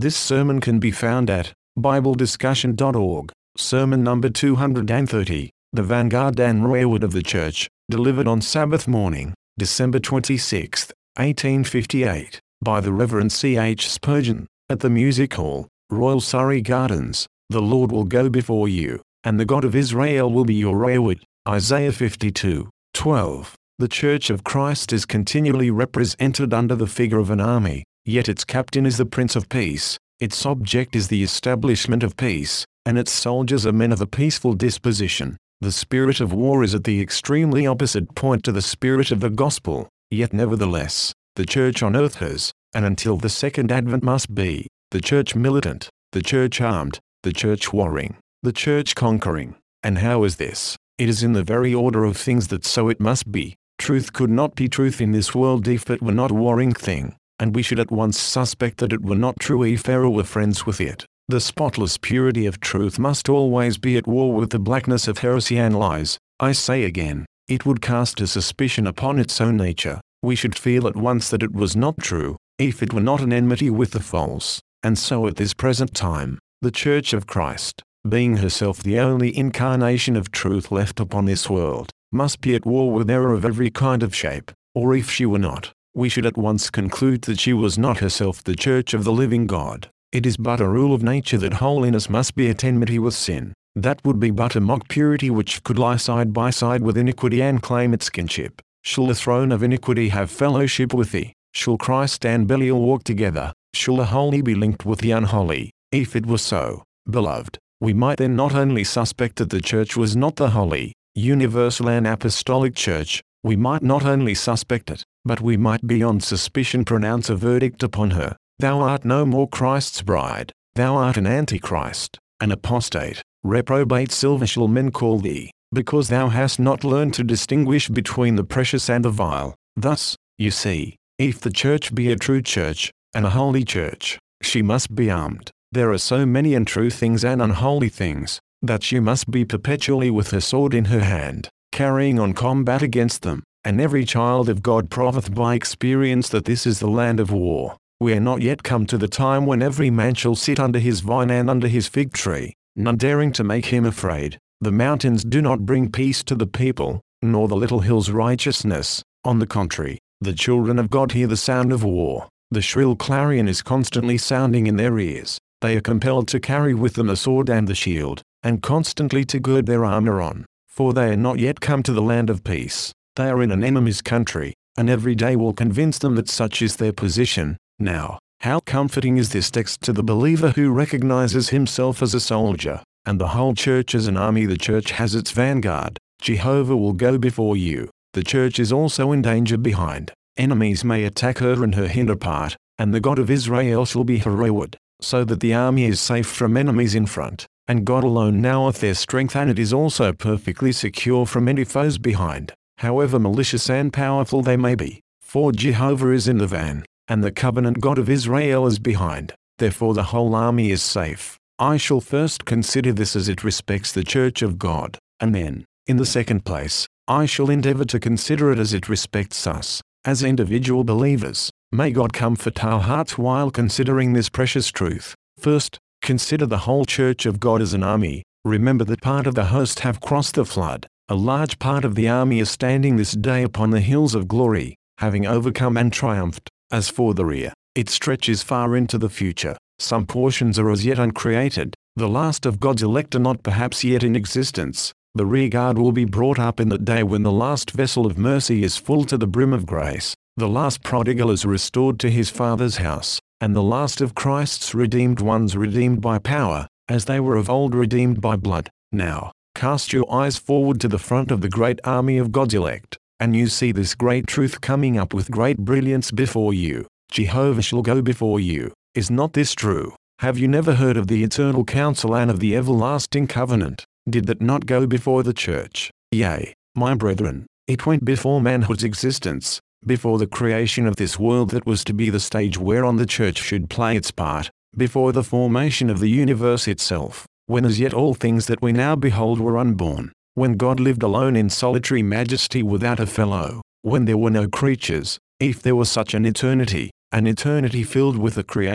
This sermon can be found at BibleDiscussion.org, sermon number 230, The Vanguard and Rearward of the Church, delivered on Sabbath morning, December 26, 1858, by the Reverend C. H. Spurgeon, at the Music Hall, Royal Surrey Gardens. The Lord will go before you, and the God of Israel will be your rearward. Isaiah 52:12. The Church of Christ is continually represented under the figure of an army, yet its captain is the Prince of Peace, its object is the establishment of peace, and its soldiers are men of a peaceful disposition. The spirit of war is at the extremely opposite point to the spirit of the gospel, yet nevertheless, the Church on earth has, and until the second advent must be, the Church militant, the Church armed, the Church warring, the Church conquering. And how is this? It is in the very order of things that so it must be. Truth could not be truth in this world if it were not a warring thing, and we should at once suspect that it were not true if error were friends with it. The spotless purity of truth must always be at war with the blackness of heresy and lies. I say again, it would cast a suspicion upon its own nature. We should feel at once that it was not true, if it were not an enmity with the false. And so at this present time, the Church of Christ, being herself the only incarnation of truth left upon this world, must be at war with error of every kind of shape, or if she were not, we should at once conclude that she was not herself the Church of the living God. It is but a rule of nature that holiness must be at enmity with sin. That would be but a mock purity which could lie side by side with iniquity and claim its kinship. Shall the throne of iniquity have fellowship with thee? Shall Christ and Belial walk together? Shall the holy be linked with the unholy? If it were so, beloved, we might then not only suspect that the Church was not the holy, universal and apostolic Church, we might not only suspect it, but we might beyond suspicion pronounce a verdict upon her. Thou art no more Christ's bride, thou art an antichrist, an apostate, reprobate silver shall men call thee, because thou hast not learned to distinguish between the precious and the vile. Thus, you see, if the Church be a true Church, and a holy Church, she must be armed. There are so many untrue things and unholy things, that she must be perpetually with her sword in her hand, carrying on combat against them, and every child of God proveth by experience that this is the land of war. We are not yet come to the time when every man shall sit under his vine and under his fig tree, none daring to make him afraid. The mountains do not bring peace to the people, nor the little hills righteousness. On the contrary, the children of God hear the sound of war. The shrill clarion is constantly sounding in their ears. They are compelled to carry with them the sword and the shield, and constantly to gird their armor on, for they are not yet come to the land of peace. They are in an enemy's country, and every day will convince them that such is their position. Now, how comforting is this text to the believer who recognizes himself as a soldier, and the whole Church as an army. The Church has its vanguard. Jehovah will go before you. The Church is also in danger behind. Enemies may attack her in her hinder part, and the God of Israel shall be her rearward, so that the army is safe from enemies in front, and God alone knoweth their strength, and it is also perfectly secure from any foes behind, however malicious and powerful they may be. For Jehovah is in the van, and the covenant God of Israel is behind, therefore the whole army is safe. I shall first consider this as it respects the Church of God, and then, in the second place, I shall endeavor to consider it as it respects us, as individual believers. May God comfort our hearts while considering this precious truth. First, consider the whole Church of God as an army. Remember that part of the host have crossed the flood. A large part of the army is standing this day upon the hills of glory, having overcome and triumphed. As for the rear, it stretches far into the future. Some portions are as yet uncreated. The last of God's elect are not perhaps yet in existence. The rear guard will be brought up in the day when the last vessel of mercy is full to the brim of grace. The last prodigal is restored to his Father's house, and the last of Christ's redeemed ones redeemed by power, as they were of old redeemed by blood. Now, cast your eyes forward to the front of the great army of God's elect, and you see this great truth coming up with great brilliance before you. Jehovah shall go before you. Is not this true? Have you never heard of the eternal counsel and of the everlasting covenant? Did that not go before the Church? Yea, my brethren, it went before manhood's existence, before the creation of this world that was to be the stage whereon the Church should play its part, before the formation of the universe itself, when as yet all things that we now behold were unborn, when God lived alone in solitary majesty without a fellow, when there were no creatures, if there was such an eternity filled with the Creator,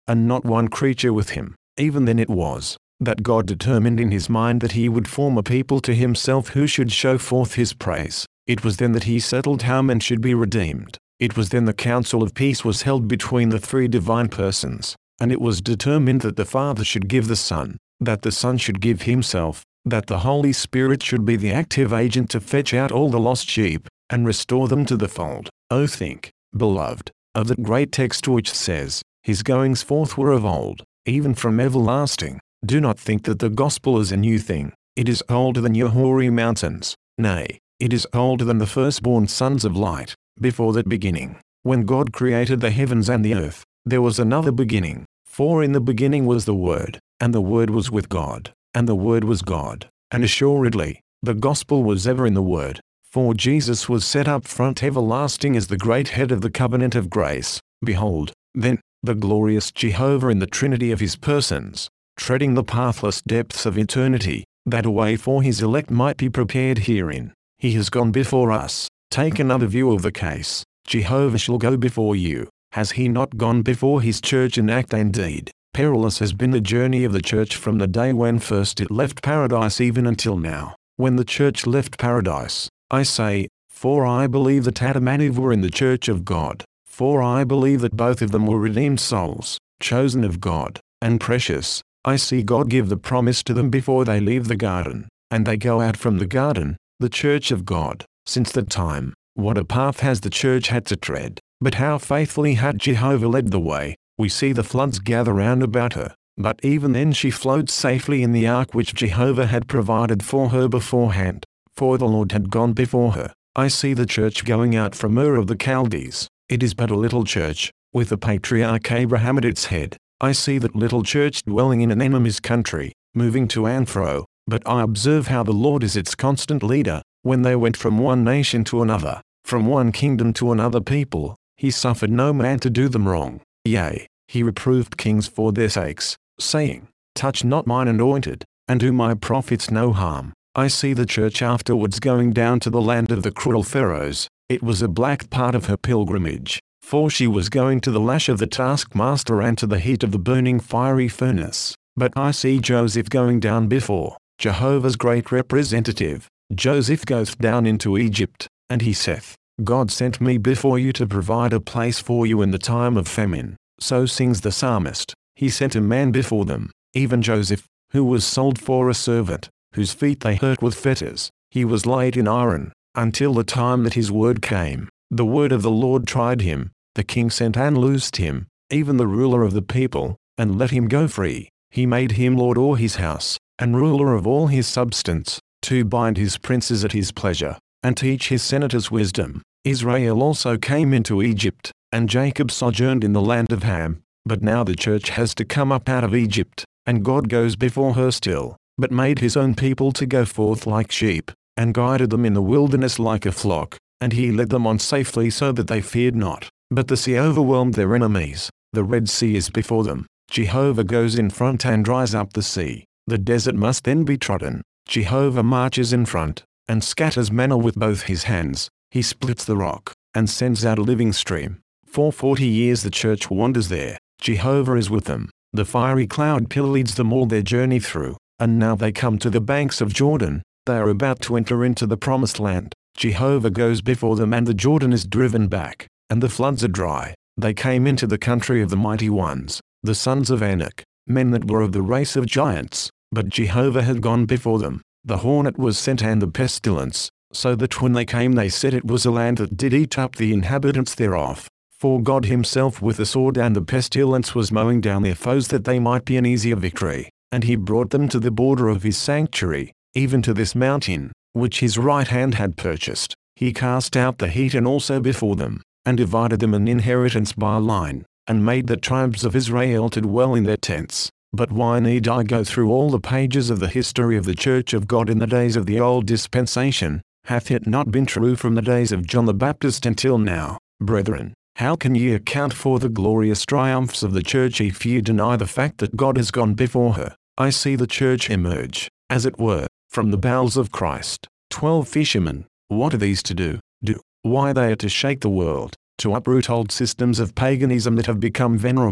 and not one creature with him. Even then it was that God determined in his mind that he would form a people to himself who should show forth his praise. It was then that he settled how men should be redeemed. It was then the council of peace was held between the three divine persons, and it was determined that the Father should give the Son, that the Son should give himself, that the Holy Spirit should be the active agent to fetch out all the lost sheep, and restore them to the fold. Oh, think, beloved, of that great text which says, his goings forth were of old, even from everlasting. Do not think that the gospel is a new thing. It is older than your hoary mountains. Nay, it is older than the firstborn sons of light. Before that beginning, when God created the heavens and the earth, there was another beginning. For in the beginning was the Word, and the Word was with God, and the Word was God. And assuredly, the gospel was ever in the Word. For Jesus was set up front everlasting as the great head of the covenant of grace. Behold, then, the glorious Jehovah in the Trinity of his persons, treading the pathless depths of eternity, that a way for his elect might be prepared herein. He has gone before us. Take another view of the case. Jehovah shall go before you. Has he not gone before his church in act and deed? Perilous has been the journey of the church from the day when first it left paradise even until now. When the church left paradise, I say, for I believe that Adam and Eve were in the church of God. For I believe that both of them were redeemed souls, chosen of God, and precious. I see God give the promise to them before they leave the garden, and they go out from the garden, the church of God. Since that time, what a path has the church had to tread, but how faithfully had Jehovah led the way. We see the floods gather round about her, but even then she flowed safely in the ark which Jehovah had provided for her beforehand, for the Lord had gone before her. I see the church going out from Ur of the Chaldees. It is but a little church, with the patriarch Abraham at its head. I see that little church dwelling in an enemy's country, moving to and fro, but I observe how the Lord is its constant leader. When they went from one nation to another, from one kingdom to another people, he suffered no man to do them wrong. Yea, he reproved kings for their sakes, saying, touch not mine anointed, and do my prophets no harm. I see the church afterwards going down to the land of the cruel pharaohs. It was a black part of her pilgrimage, for she was going to the lash of the taskmaster and to the heat of the burning fiery furnace. But I see Joseph going down before Jehovah's great representative. Joseph goeth down into Egypt, and he saith, God sent me before you to provide a place for you in the time of famine. So sings the psalmist. He sent a man before them, even Joseph, who was sold for a servant, whose feet they hurt with fetters. He was laid in iron, until the time that his word came. The word of the Lord tried him. The king sent and loosed him, even the ruler of the people, and let him go free. He made him lord o'er his house, and ruler of all his substance, to bind his princes at his pleasure, and teach his senators wisdom. Israel also came into Egypt, and Jacob sojourned in the land of Ham. But now the church has to come up out of Egypt, and God goes before her still, but made his own people to go forth like sheep, and guided them in the wilderness like a flock, and he led them on safely so that they feared not. But the sea overwhelmed their enemies. The Red Sea is before them. Jehovah goes in front and dries up the sea. The desert must then be trodden. Jehovah marches in front, and scatters manna with both his hands. He splits the rock, and sends out a living stream. For 40 years the church wanders there. Jehovah is with them. The fiery cloud pillar leads them all their journey through. And now they come to the banks of Jordan. They are about to enter into the promised land. Jehovah goes before them, and the Jordan is driven back, and the floods are dry. They came into the country of the mighty ones, the sons of Anak, men that were of the race of giants. But Jehovah had gone before them. The hornet was sent and the pestilence, so that when they came they said it was a land that did eat up the inhabitants thereof. For God himself with the sword and the pestilence was mowing down their foes that they might be an easier victory. And he brought them to the border of his sanctuary, even to this mountain, which his right hand had purchased. He cast out the heathen also before them, and divided them an inheritance by line, and made the tribes of Israel to dwell in their tents. But why need I go through all the pages of the history of the Church of God in the days of the old dispensation? Hath it not been true from the days of John the Baptist until now? Brethren, how can ye account for the glorious triumphs of the church if ye deny the fact that God has gone before her? I see the church emerge, as it were, from the bowels of Christ. 12 fishermen. What are these to do? Why they are to shake the world, to uproot old systems of paganism that have become venerable,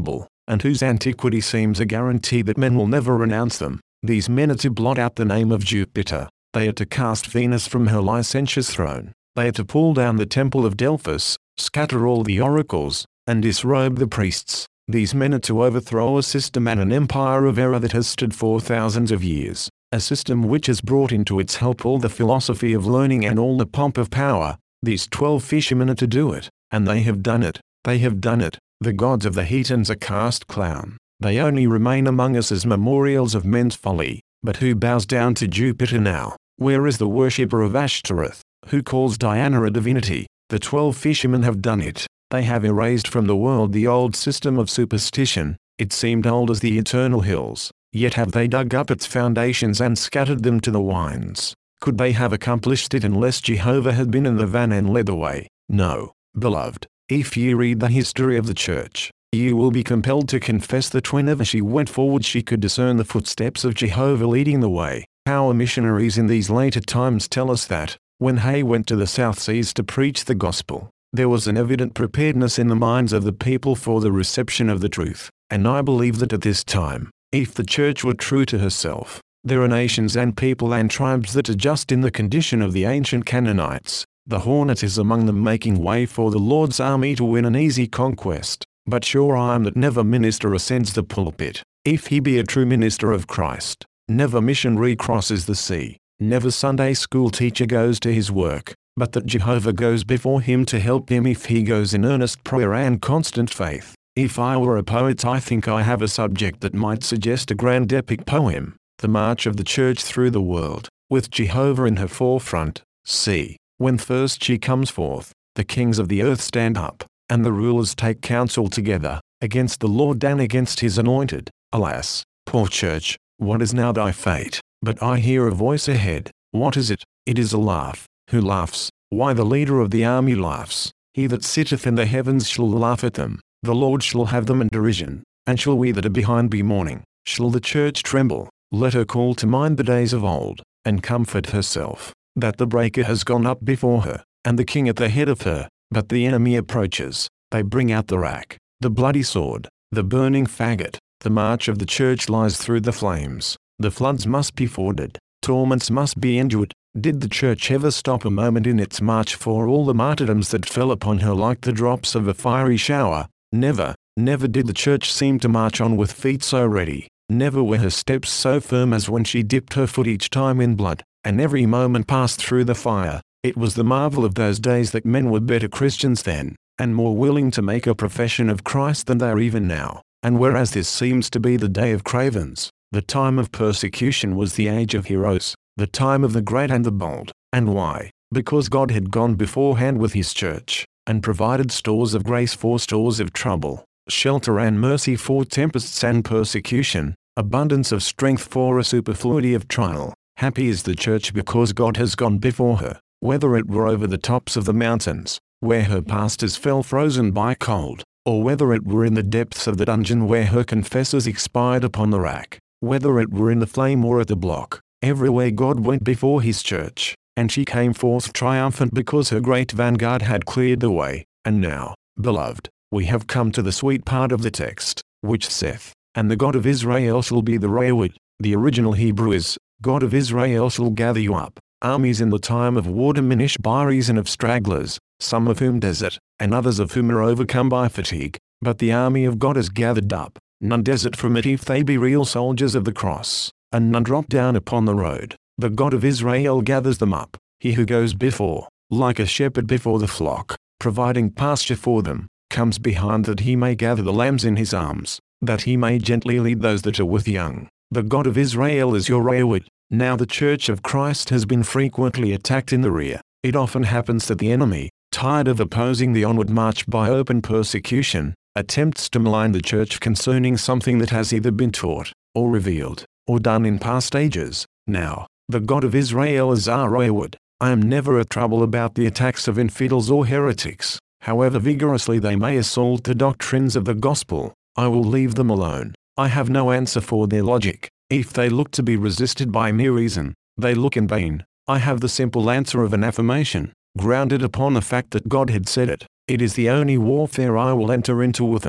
and whose antiquity seems a guarantee that men will never renounce them. These men are to blot out the name of Jupiter. They are to cast Venus from her licentious throne. They are to pull down the temple of Delphus, scatter all the oracles, and disrobe the priests. These men are to overthrow a system and an empire of error that has stood for thousands of years, a system which has brought into its help all the philosophy of learning and all the pomp of power. These 12 fishermen are to do it, and they have done it. They have done it. The gods of the Hetans are cast clown. They only remain among us as memorials of men's folly. But who bows down to Jupiter now? Where is the worshipper of Ashtoreth, who calls Diana a divinity? The 12 fishermen have done it. They have erased from the world the old system of superstition. It seemed old as the eternal hills, yet have they dug up its foundations and scattered them to the winds. Could they have accomplished it unless Jehovah had been in the van and led the way? No, beloved. If ye read the history of the church, you will be compelled to confess that whenever she went forward she could discern the footsteps of Jehovah leading the way. Our missionaries in these later times tell us that, when Hay went to the South Seas to preach the gospel, there was an evident preparedness in the minds of the people for the reception of the truth. And I believe that at this time, if the church were true to herself, there are nations and people and tribes that are just in the condition of the ancient Canaanites. The hornet is among them, making way for the Lord's army to win an easy conquest. But sure I am that never minister ascends the pulpit, if he be a true minister of Christ. Never missionary crosses the sea. Never Sunday school teacher goes to his work, but that Jehovah goes before him to help him if he goes in earnest prayer and constant faith. If I were a poet, I think I have a subject that might suggest a grand epic poem, the march of the church through the world, with Jehovah in her forefront. See, when first she comes forth, the kings of the earth stand up, and the rulers take counsel together, against the Lord and against his anointed. Alas, poor church, what is now thy fate? But I hear a voice ahead. What is it? It is a laugh. Who laughs? Why, the leader of the army laughs. He that sitteth in the heavens shall laugh at them. The Lord shall have them in derision. And shall we that are behind be mourning? Shall the church tremble? Let her call to mind the days of old, and comfort herself, that the breaker has gone up before her, and the king at the head of her. But the enemy approaches. They bring out the rack, the bloody sword, the burning faggot. The march of the church lies through the flames. The floods must be forded. Torments must be endured. Did the church ever stop a moment in its march for all the martyrdoms that fell upon her like the drops of a fiery shower? Never. Never did the church seem to march on with feet so ready. Never were her steps so firm as when she dipped her foot each time in blood, and every moment passed through the fire. It was the marvel of those days that men were better Christians then, and more willing to make a profession of Christ than they are even now. And whereas this seems to be the day of cravens, the time of persecution was the age of heroes, the time of the great and the bold. And why? Because God had gone beforehand with his church, and provided stores of grace for stores of trouble, shelter and mercy for tempests and persecution, abundance of strength for a superfluity of trial. Happy is the church because God has gone before her, whether it were over the tops of the mountains, where her pastors fell frozen by cold, or whether it were in the depths of the dungeon where her confessors expired upon the rack, whether it were in the flame or at the block. Everywhere God went before his church, and she came forth triumphant because her great vanguard had cleared the way. And now, beloved, we have come to the sweet part of the text, which saith, "And the God of Israel shall be the rearward." The original Hebrew is, "God of Israel shall gather you up." Armies in the time of war diminish by reason of stragglers, some of whom desert, and others of whom are overcome by fatigue. But the army of God is gathered up. None desert from it if they be real soldiers of the cross, and none drop down upon the road. The God of Israel gathers them up, he who goes before, like a shepherd before the flock, providing pasture for them, comes behind that he may gather the lambs in his arms, that he may gently lead those that are with young. The God of Israel is your rearward. Now the Church of Christ has been frequently attacked in the rear. It often happens that the enemy, tired of opposing the onward march by open persecution, attempts to malign the church concerning something that has either been taught, or revealed, or done in past ages. Now, the God of Israel is our rearward. I am never at trouble about the attacks of infidels or heretics, however vigorously they may assault the doctrines of the gospel. I will leave them alone. I have no answer for their logic. If they look to be resisted by mere reason, they look in vain. I have the simple answer of an affirmation, grounded upon the fact that God had said it. It is the only warfare I will enter into with them.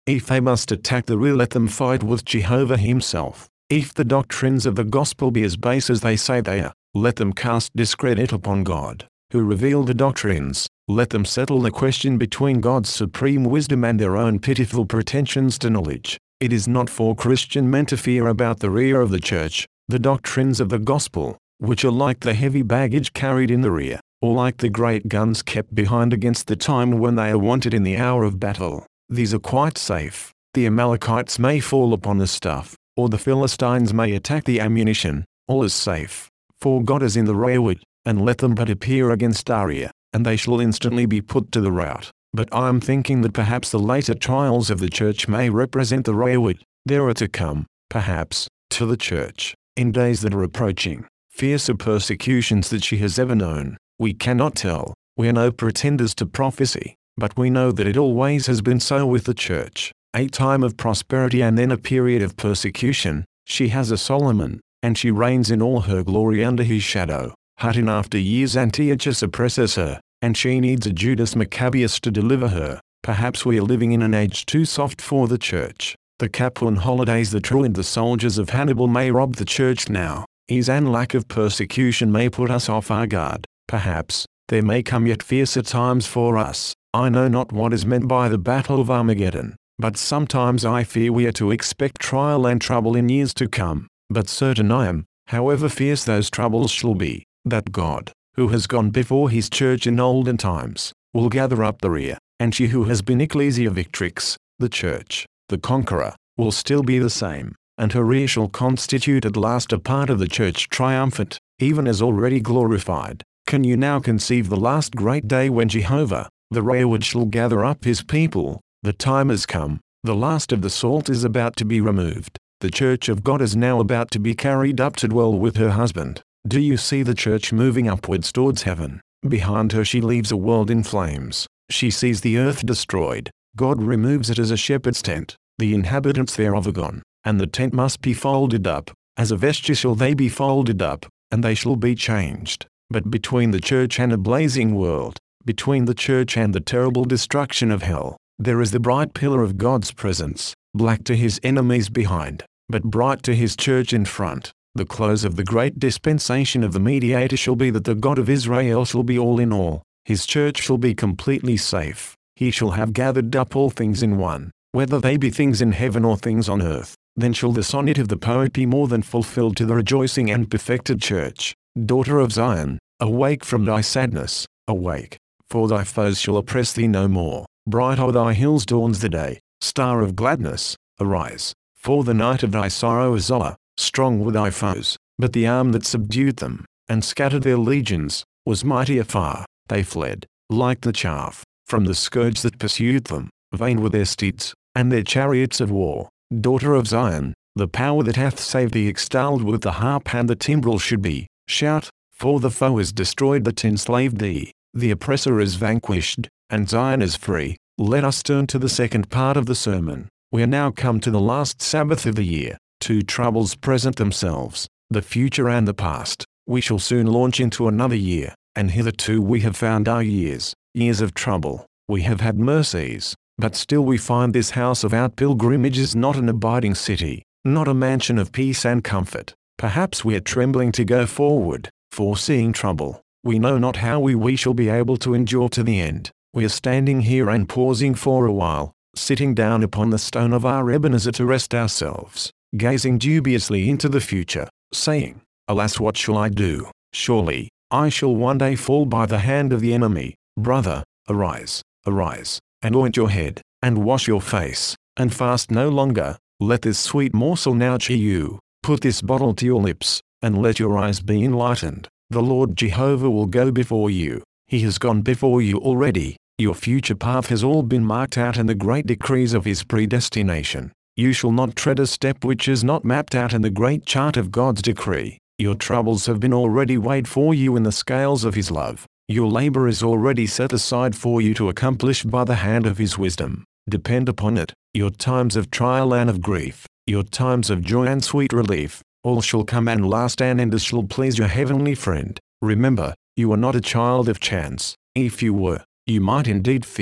If they must attack the rear, let them fight with Jehovah himself. If the doctrines of the gospel be as base as they say they are, let them cast discredit upon God, who revealed the doctrines. Let them settle the question between God's supreme wisdom and their own pitiful pretensions to knowledge. It is not for Christian men to fear about the rear of the church, the doctrines of the gospel, which are like the heavy baggage carried in the rear, or like the great guns kept behind against the time when they are wanted in the hour of battle. These are quite safe. The Amalekites may fall upon the stuff, or the Philistines may attack the ammunition. All is safe, for God is in the rearward, and let them but appear against our rear, and they shall instantly be put to the rout. But I am thinking that perhaps the later trials of the church may represent the rearward. There are to come, perhaps, to the church, in days that are approaching, fiercer persecutions that she has ever known. We cannot tell. We are no pretenders to prophecy, but we know that it always has been so with the church. A time of prosperity and then a period of persecution. She has a Solomon, and she reigns in all her glory under his shadow. But in after years Antiochus oppresses her, and she needs a Judas Maccabeus to deliver her. Perhaps we are living in an age too soft for the church. The Capuan holidays that ruined the soldiers of Hannibal may rob the church now. Ease and lack of persecution may put us off our guard. Perhaps there may come yet fiercer times for us. I know not what is meant by the battle of Armageddon, but sometimes I fear we are to expect trial and trouble in years to come. But certain I am, however fierce those troubles shall be, that God, who has gone before his church in olden times, will gather up the rear, and she who has been Ecclesia Victrix, the church, the conqueror, will still be the same, and her rear shall constitute at last a part of the church triumphant, even as already glorified. Can you now conceive the last great day when Jehovah, the rearward, shall gather up his people? The time has come. The last of the salt is about to be removed. The church of God is now about to be carried up to dwell with her husband. Do you see the church moving upwards towards heaven? Behind her she leaves a world in flames. She sees the earth destroyed. God removes it as a shepherd's tent. The inhabitants thereof are gone, and the tent must be folded up. As a vesture shall they be folded up, and they shall be changed. But between the church and a blazing world, between the church and the terrible destruction of hell, there is the bright pillar of God's presence, black to his enemies behind, but bright to his church in front. The close of the great dispensation of the mediator shall be that the God of Israel shall be all in all. His church shall be completely safe. He shall have gathered up all things in one, whether they be things in heaven or things on earth. Then shall the sonnet of the poet be more than fulfilled to the rejoicing and perfected church. Daughter of Zion, awake from thy sadness, awake, for thy foes shall oppress thee no more. Bright o'er thy hills dawns the day. Star of gladness, arise, for the night of thy sorrow is o'er. Strong were thy foes, but the arm that subdued them, and scattered their legions, was mighty afar. They fled, like the chaff, from the scourge that pursued them. Vain were their steeds, and their chariots of war. Daughter of Zion, the power that hath saved thee extolled with the harp and the timbrel should be. Shout, for the foe is destroyed that enslaved thee. The oppressor is vanquished, and Zion is free. Let us turn to the second part of the sermon. We are now come to the last Sabbath of the year. Two troubles present themselves, the future and the past. We shall soon launch into another year, and hitherto we have found our years of trouble. We have had mercies, but still we find this house of our pilgrimages not an abiding city, not a mansion of peace and comfort. Perhaps we are trembling to go forward, foreseeing trouble. We know not how we shall be able to endure to the end. We are standing here and pausing for a while, sitting down upon the stone of our Ebenezer to rest ourselves, gazing dubiously into the future, saying, Alas, what shall I do? Surely, I shall one day fall by the hand of the enemy. Brother, arise, arise, and oint your head, and wash your face, and fast no longer. Let this sweet morsel now cheer you. Put this bottle to your lips, and let your eyes be enlightened. The Lord Jehovah will go before you. He has gone before you already. Your future path has all been marked out in the great decrees of his predestination. You shall not tread a step which is not mapped out in the great chart of God's decree. Your troubles have been already weighed for you in the scales of his love. Your labor is already set aside for you to accomplish by the hand of his wisdom. Depend upon it. Your times of trial and of grief, your times of joy and sweet relief, all shall come and last and end as shall please your heavenly friend. Remember, you are not a child of chance. If you were, you might indeed fear.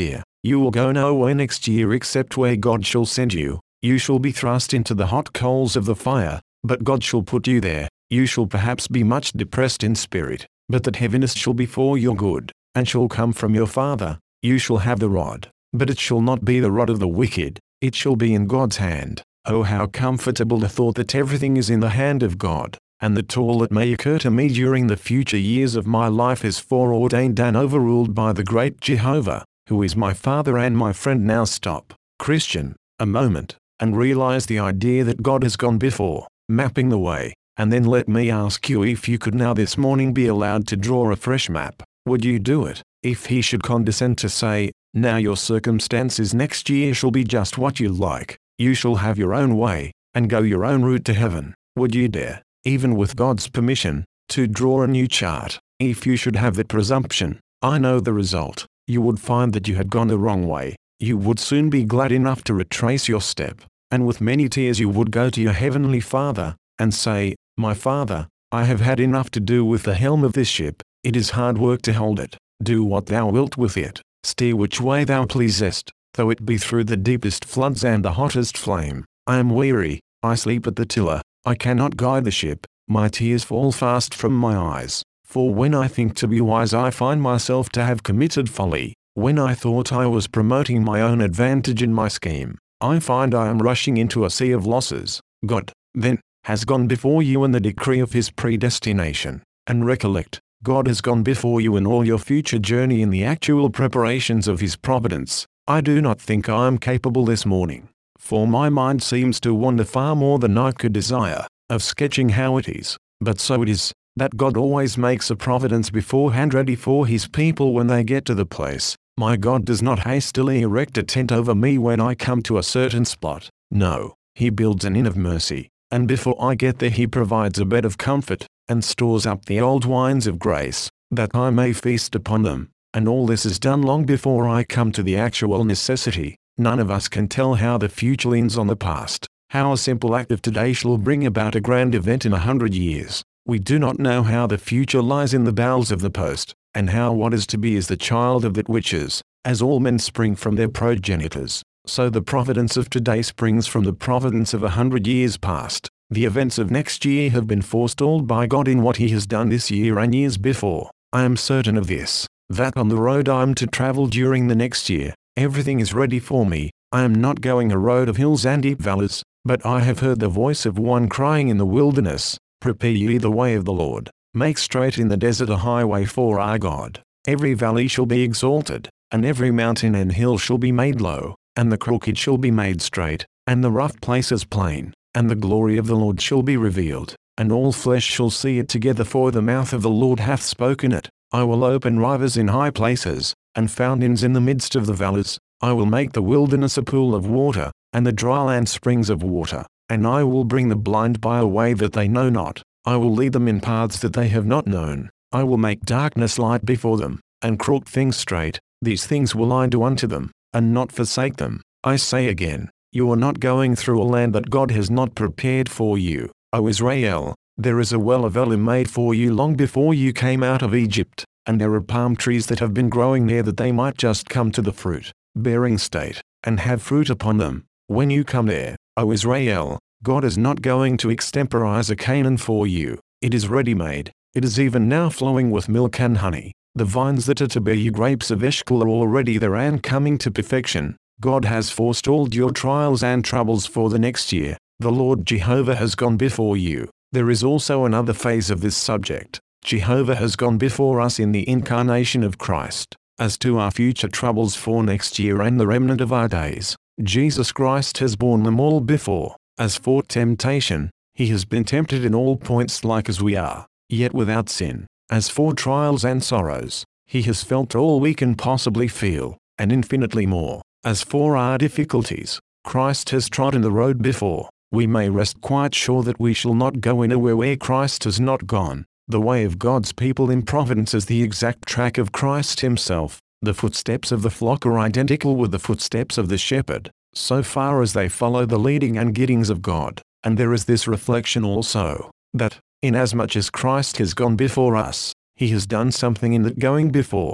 You will go nowhere next year except where God shall send you. You shall be thrust into the hot coals of the fire, but God shall put you there. You shall perhaps be much depressed in spirit, but that heaviness shall be for your good, and shall come from your Father. You shall have the rod, but it shall not be the rod of the wicked, it shall be in God's hand. Oh, how comfortable the thought that everything is in the hand of God, and that all that may occur to me during the future years of my life is foreordained and overruled by the great Jehovah, who is my Father and my friend. Now stop, Christian, a moment, and realize the idea that God has gone before, mapping the way, and then let me ask you, if you could now this morning be allowed to draw a fresh map, would you do it? If he should condescend to say, now your circumstances next year shall be just what you like, you shall have your own way, and go your own route to heaven, would you dare, even with God's permission, to draw a new chart? If you should have that presumption, I know the result. You would find that you had gone the wrong way. You would soon be glad enough to retrace your step, and with many tears you would go to your heavenly Father, and say, my Father, I have had enough to do with the helm of this ship. It is hard work to hold it. Do what thou wilt with it. Steer which way thou pleasest, though it be through the deepest floods and the hottest flame. I am weary, I sleep at the tiller, I cannot guide the ship, my tears fall fast from my eyes. For when I think to be wise I find myself to have committed folly. When I thought I was promoting my own advantage in my scheme, I find I am rushing into a sea of losses. God, then, has gone before you in the decree of his predestination. And recollect, God has gone before you in all your future journey in the actual preparations of his providence. I do not think I am capable this morning, for my mind seems to wander far more than I could desire, of sketching how it is, but so it is, that God always makes a providence beforehand ready for his people when they get to the place. My God does not hastily erect a tent over me when I come to a certain spot. No, he builds an inn of mercy, and before I get there he provides a bed of comfort, and stores up the old wines of grace, that I may feast upon them. And all this is done long before I come to the actual necessity. None of us can tell how the future leans on the past, how a simple act of today shall bring about a grand event in 100 years. We do not know how the future lies in the bowels of the post, and how what is to be is the child of that which is. As all men spring from their progenitors, so the providence of today springs from the providence of 100 years past. The events of next year have been forestalled by God in what he has done this year and years before. I am certain of this, that on the road I am to travel during the next year, everything is ready for me. I am not going a road of hills and deep valleys, but I have heard the voice of one crying in the wilderness, prepare ye the way of the Lord, make straight in the desert a highway for our God. Every valley shall be exalted, and every mountain and hill shall be made low, and the crooked shall be made straight, and the rough places plain. And the glory of the Lord shall be revealed, and all flesh shall see it together, for the mouth of the Lord hath spoken it. I will open rivers in high places, and fountains in the midst of the valleys. I will make the wilderness a pool of water, and the dry land springs of water. And I will bring the blind by a way that they know not. I will lead them in paths that they have not known. I will make darkness light before them, and crooked things straight. These things will I do unto them, and not forsake them. I say again, you are not going through a land that God has not prepared for you. O Israel, there is a well of Elim made for you long before you came out of Egypt, and there are palm trees that have been growing there that they might just come to the fruit, bearing state, and have fruit upon them. When you come there, O Israel, God is not going to extemporize a Canaan for you. It is ready-made. It is even now flowing with milk and honey. The vines that are to bear you grapes of Eshcol are already there and coming to perfection. God has forestalled your trials and troubles for the next year. The Lord Jehovah has gone before you. There is also another phase of this subject. Jehovah has gone before us in the incarnation of Christ. As to our future troubles for next year and the remnant of our days, Jesus Christ has borne them all before. As for temptation, he has been tempted in all points like as we are, yet without sin. As for trials and sorrows, he has felt all we can possibly feel, and infinitely more. As for our difficulties, Christ has trodden the road before. We may rest quite sure that we shall not go anywhere where Christ has not gone. The way of God's people in providence is the exact track of Christ himself. The footsteps of the flock are identical with the footsteps of the shepherd, so far as they follow the leading and guidings of God. And there is this reflection also, that, inasmuch as Christ has gone before us, he has done something in that going before.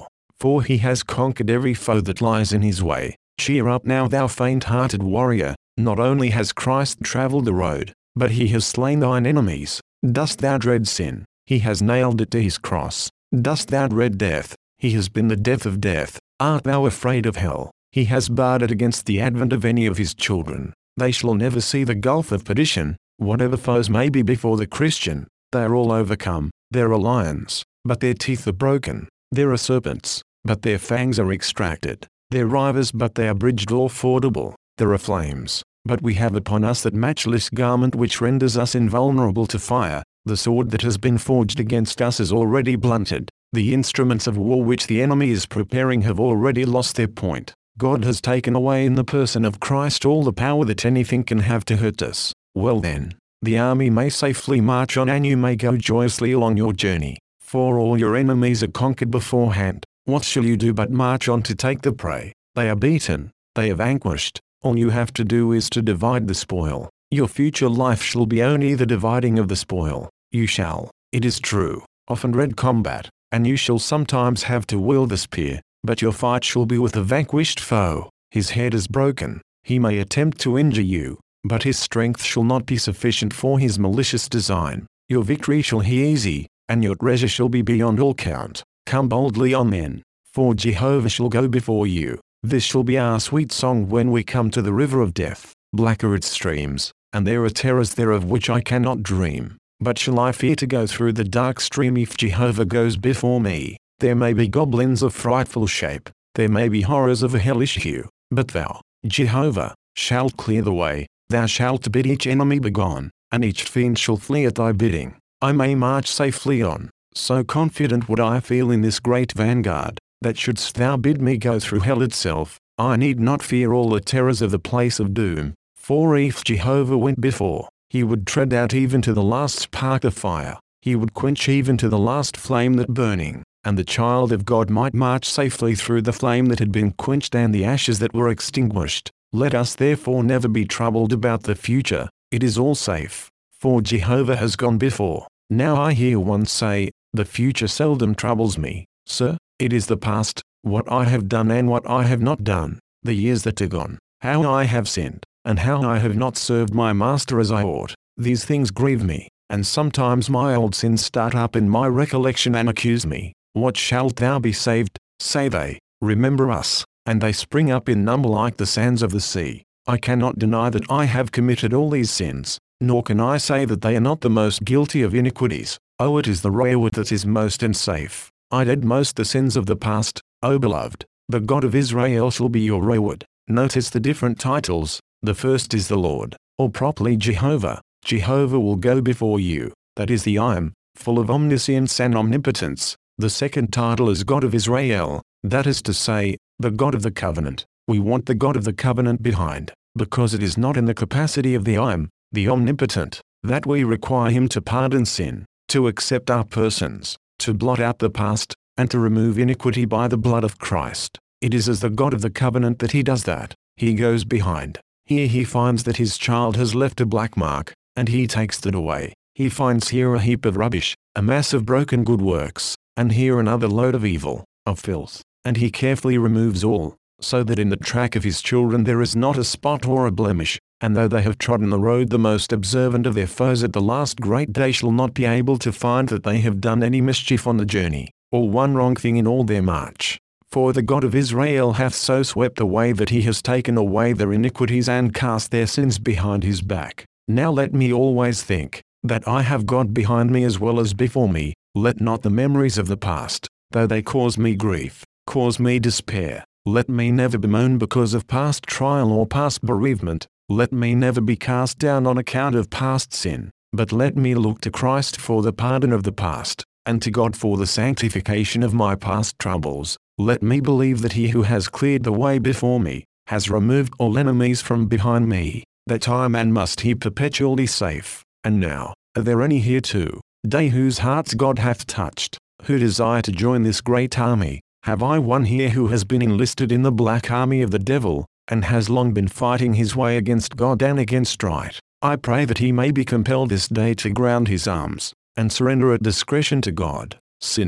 for he has conquered every foe that lies in his way. Cheer up now, thou faint-hearted warrior, not only has Christ travelled the road, but he has slain thine enemies. Dost thou dread sin? He has nailed it to his cross. Dost thou dread death? He has been the death of death. Art thou afraid of hell? He has barred it against the advent of any of his children. They shall never see the gulf of perdition. Whatever foes may be before the Christian, they are all overcome. There are lions, but their teeth are broken. There are serpents, but their fangs are extracted. There are rivers, but they are bridged or fordable. There are flames, but we have upon us that matchless garment which renders us invulnerable to fire. The sword that has been forged against us is already blunted. The instruments of war which the enemy is preparing have already lost their point. God has taken away in the person of Christ all the power that anything can have to hurt us. Well then, the army may safely march on and you may go joyously along your journey, for all your enemies are conquered beforehand. What shall you do but march on to take the prey? They are beaten, they are vanquished. All you have to do is to divide the spoil. Your future life shall be only the dividing of the spoil. You shall, it is true, often dread combat, and you shall sometimes have to wield the spear, but your fight shall be with the vanquished foe. His head is broken, he may attempt to injure you, but his strength shall not be sufficient for his malicious design. Your victory shall be easy, and your treasure shall be beyond all count. Come boldly on then, for Jehovah shall go before you. This shall be our sweet song when we come to the river of death. Black are its streams, and there are terrors thereof which I cannot dream. But shall I fear to go through the dark stream if Jehovah goes before me? There may be goblins of frightful shape, there may be horrors of a hellish hue, but thou, Jehovah, shalt clear the way. Thou shalt bid each enemy begone, and each fiend shall flee at thy bidding. I may march safely on, so confident would I feel in this great vanguard, that shouldst thou bid me go through hell itself, I need not fear all the terrors of the place of doom. For if Jehovah went before, he would tread out even to the last spark of fire, he would quench even to the last flame that burning, and the child of God might march safely through the flame that had been quenched and the ashes that were extinguished. Let us therefore never be troubled about the future, it is all safe, for Jehovah has gone before. Now I hear one say, the future seldom troubles me. Sir, it is the past, what I have done and what I have not done, the years that are gone, how I have sinned, and how I have not served my master as I ought. These things grieve me, and sometimes my old sins start up in my recollection and accuse me. What shalt thou be saved, say they, remember us, and they spring up in number like the sands of the sea. I cannot deny that I have committed all these sins, nor can I say that they are not the most guilty of iniquities. Oh, it is the rearward that is most and safe. I did most the sins of the past, O beloved. The God of Israel shall be your rearward. Notice the different titles. The first is the Lord, or properly Jehovah. Jehovah will go before you. That is the I am, full of omniscience and omnipotence. The second title is God of Israel, that is to say, the God of the covenant. We want the God of the covenant behind, because it is not in the capacity of the I am, the omnipotent, that we require him to pardon sin, to accept our persons, to blot out the past, and to remove iniquity by the blood of Christ. It is as the God of the covenant that he does that. He goes behind. Here he finds that his child has left a black mark, and he takes that away. He finds here a heap of rubbish, a mass of broken good works, and here another load of evil, of filth, and he carefully removes all, so that in the track of his children there is not a spot or a blemish, and though they have trodden the road, the most observant of their foes at the last great day shall not be able to find that they have done any mischief on the journey, or one wrong thing in all their march. For the God of Israel hath so swept away that he has taken away their iniquities and cast their sins behind his back. Now let me always think, that I have God behind me as well as before me. Let not the memories of the past, though they cause me grief, cause me despair. Let me never bemoan because of past trial or past bereavement. Let me never be cast down on account of past sin, but let me look to Christ for the pardon of the past, and to God for the sanctification of my past troubles. Let me believe that he who has cleared the way before me, has removed all enemies from behind me, that I man must he perpetually safe. And now, are there any here too, day whose hearts God hath touched, who desire to join this great army? Have I one here who has been enlisted in the black army of the devil, and has long been fighting his way against God and against right? I pray that he may be compelled this day to ground his arms, and surrender at discretion to God. Sinner,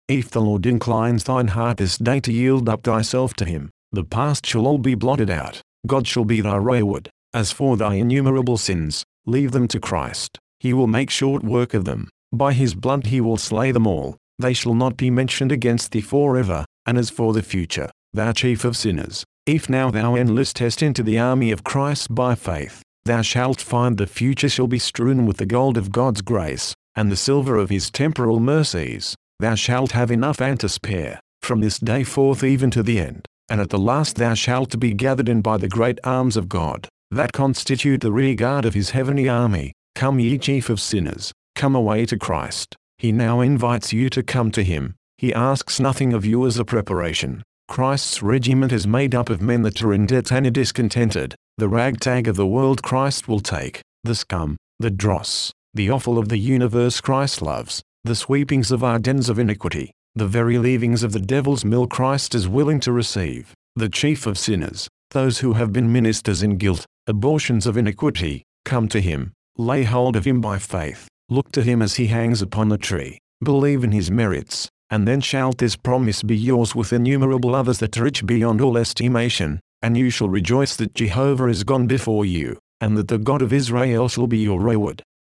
If the Lord inclines thine heart this day to yield up thyself to him, the past shall all be blotted out. God shall be thy reward. As for thy innumerable sins, leave them to Christ. He will make short work of them. By his blood he will slay them all. They shall not be mentioned against thee forever. And as for the future, thou chief of sinners, if now thou enlistest into the army of Christ by faith, thou shalt find the future shall be strewn with the gold of God's grace, and the silver of his temporal mercies. Thou shalt have enough and to spare, from this day forth even to the end. And at the last thou shalt be gathered in by the great arms of God, that constitute the rear guard of his heavenly army. Come ye chief of sinners, come away to Christ. He now invites you to come to him. He asks nothing of you as a preparation. Christ's regiment is made up of men that are in debt and are discontented. The ragtag of the world Christ will take, the scum, the dross, the offal of the universe Christ loves, the sweepings of our dens of iniquity, the very leavings of the devil's mill Christ is willing to receive. The chief of sinners, those who have been ministers in guilt, abortions of iniquity, come to him, lay hold of him by faith, look to him as he hangs upon the tree, believe in his merits, and then shall this promise be yours with innumerable others that are rich beyond all estimation, and you shall rejoice that Jehovah is gone before you, and that the God of Israel shall be your reward.